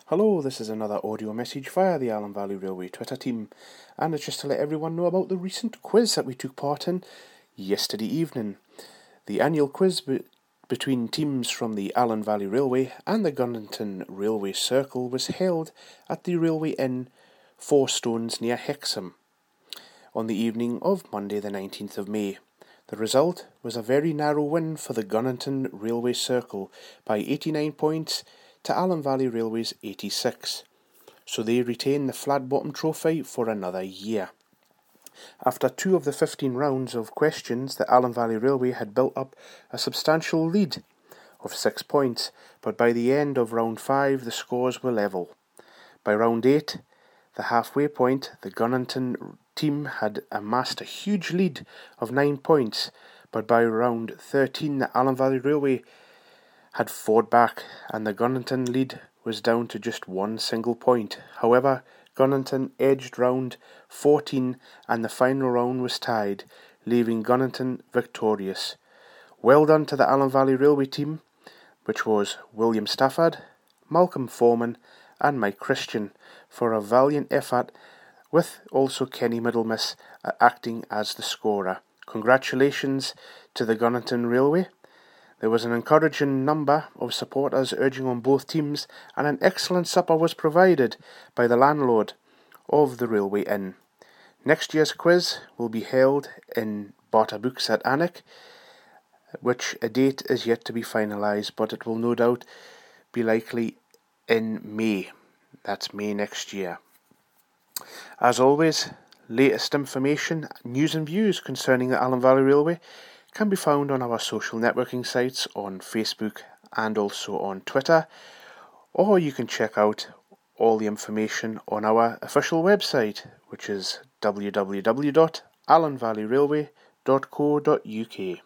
Hello, this is another audio message via the Allen Valley Railway Twitter team, and it's just to let everyone know about the recent quiz that we took part in yesterday evening. The annual quiz between teams from the Allen Valley Railway and the Gunnington Railway Circle was held at the Railway Inn, Four Stones near Hexham, on the evening of Monday the 19th of May. The result was a very narrow win for the Gunnington Railway Circle by 89 points to Allen Valley Railway's 86, so they retain the flat-bottom trophy for another year. After 2 of the 15 rounds of questions, the Allen Valley Railway had built up a substantial lead of 6 points, but by the end of round 5 the scores were level. By round 8, the halfway point, the Gunnington team had amassed a huge lead of 9 points, but by round 13 the Allen Valley Railway had fought back, and the Gunnington lead was down to just 1 single point. However, Gunnington edged round 14 and the final round was tied, leaving Gunnington victorious. Well done to the Allen Valley Railway team, which was William Stafford, Malcolm Foreman and Mike Christian, for a valiant effort, with also Kenny Middlemiss acting as the scorer. Congratulations to the Gunnington Railway. There was an encouraging number of supporters urging on both teams, and an excellent supper was provided by the landlord of the Railway Inn. Next year's quiz will be held in Barter Books at Alnwick, which a date is yet to be finalised, but it will no doubt be likely in May. That's May next year. As always, latest information, news and views concerning the Allen Valley Railway can be found on our social networking sites on Facebook and also on Twitter, or you can check out all the information on our official website, which is www.allenvalleyrailway.co.uk.